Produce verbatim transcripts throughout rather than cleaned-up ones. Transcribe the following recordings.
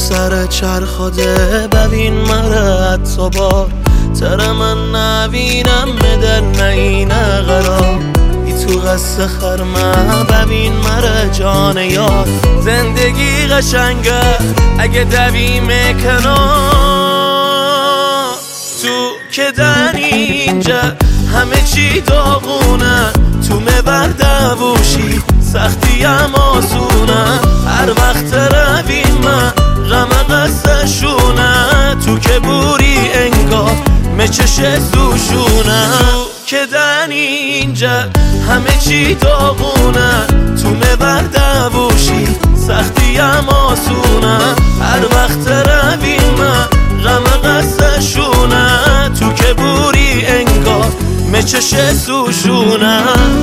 سر چرخاده ببین مرا حتی بار تر من نبینم بدل نینه قرار ای تو قصه خرمه ببین مرا جان یار زندگی قشنگه اگه دویم کنار تو که در اینجا همه چی داغونه تو مبر دووشی سختی هم آسونه هر وقت رویم من غم قصه شونه تو که بوری انگار مچش سوشونه تو که در اینجا همه چی داغونه تو مبر دووشی سختی هم آسونه هر وقت رویم من غم قصه شونه تو که بوری انگار مچش سوشونه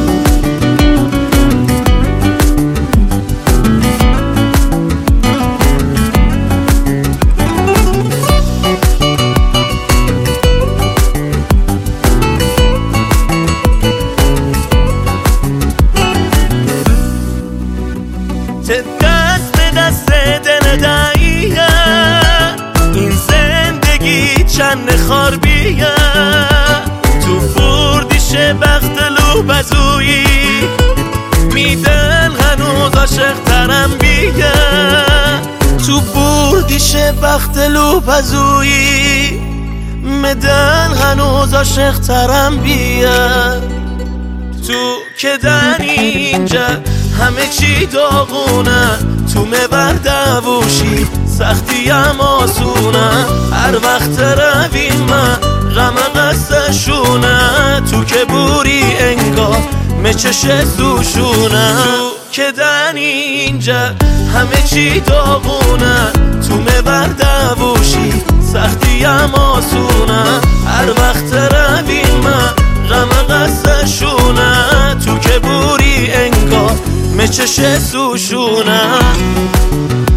دست به دست دل دعیه این زندگی چند خاربیه تو بردیش بخت لو بزویی میدن هنوز عاشق ترم بیه تو بردیش بخت لو بزویی میدن هنوز عاشق ترم بیه تو که در اینجا همه چی داغونه تو مبر دووشی سختی هم آسونه هر وقت رویم من غم قصه شونه تو که بوری انگار مچش سوشونه تو که در اینجا همه چی داغونه تو مبر دووشی سختی هم آسونه هر وقت رویم من غم قصه شونه تو که بوری انگار مچش سوشونه